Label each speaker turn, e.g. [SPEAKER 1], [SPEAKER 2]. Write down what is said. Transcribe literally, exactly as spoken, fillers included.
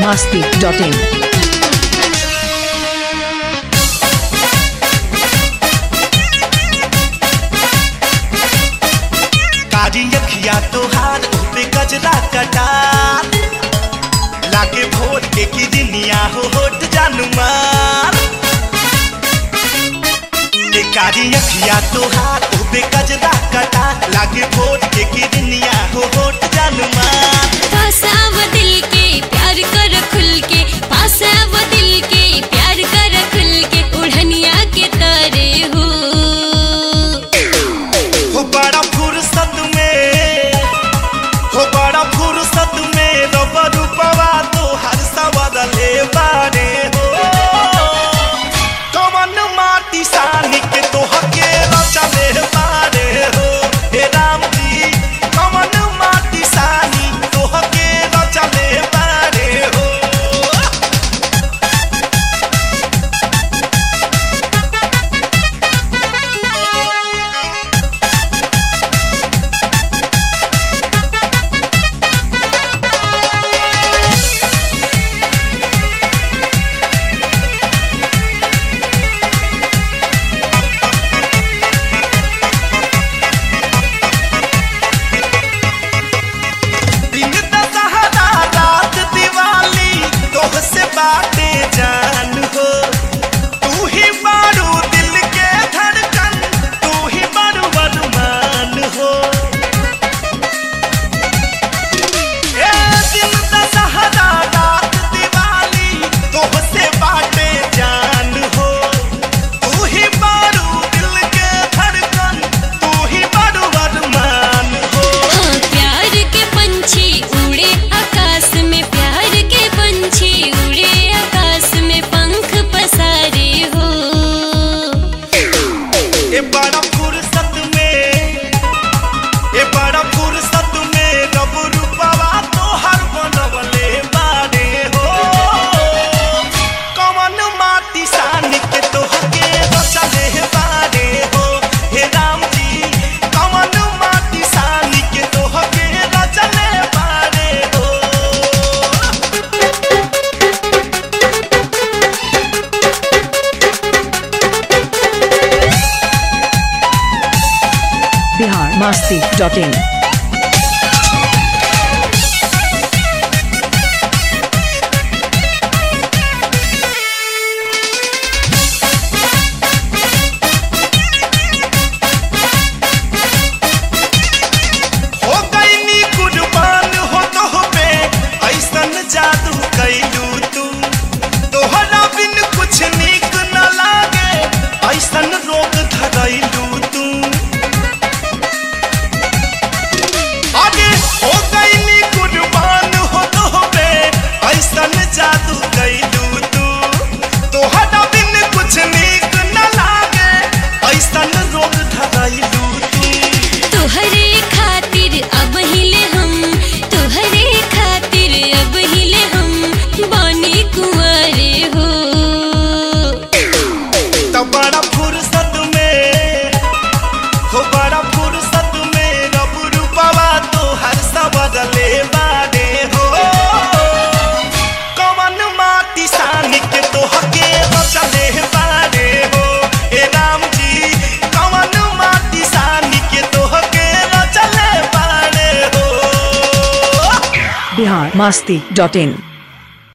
[SPEAKER 1] masti dot in.
[SPEAKER 2] कारी अखिया तोहार पे गजरा कटार लागे भोर के किरनिया हो होट जानू मार। कारी अखिया तोहार पे गजरा कटार लागे भोर के किरनिया हो होट जानू मार।
[SPEAKER 3] पास आव दिल के प्यार कर खुल के, पास आव दिल के प्यार कर खुल के, उड़निया के तारे हो
[SPEAKER 2] हो बड़ा फुर्सत में, हो बड़ा फुर्सत में रब रूपवा तो हर सवर ले बारे हो। कवन माटी सानी के तो हके चले बारे हो। हे राम जी कवन माटी सानी तो हके चले बारे हो। बाटे जान हो तू ही बारू दिल के धड़कन, तू ही बारू अरमान हो। ए दिन दशहरा रात दिवाली तोहसे बाटे जान हो तू ही बारू दिल के धड़कन, तू ही बारू अरमान हो।
[SPEAKER 3] हाँ, प्यार के पंछी उड़े आकाश में, प्यार के पंछी उड़े आकाश में पंख पसारे हो।
[SPEAKER 2] ए बड़ा फुर्सत में, ए बड़ा फुर्सत में रब रूपवा तो हर बनवले बारे हो। कवन माटी सानी के तो हके चले बारे हो। हे राम जी कवन माटी सानी के तो हके चले बारे हो।
[SPEAKER 1] Bihar masti dot in.
[SPEAKER 2] हो गईनी कुर्बान हो तोहपे ऐसन जादू कैलू तू, तोहरा बिन कुछ नीक न लागे ऐसन रोग धरैलू तू। आगे हो गईनी कुर्बान हो तोहपे ऐसन जादू कैलू तू, तोहरा बिन कुछ नीक न लागे ऐसन रोग धरैलू तू।
[SPEAKER 3] तुहरे खातिर अब हिले हम, तुहरे खातिर अब हिले हम बानी कुंवारे हो।
[SPEAKER 2] तो बड़ा फुर्सत में, हो बड़ा फुर्सत में रब रूपवा तो हर सवर ले बारे हो। कवन माटी सानी के तो हके चले बारे हो। हे राम जी कवन माटी सानी के तो हके चले बारे हो।
[SPEAKER 1] Bihar masti dot in.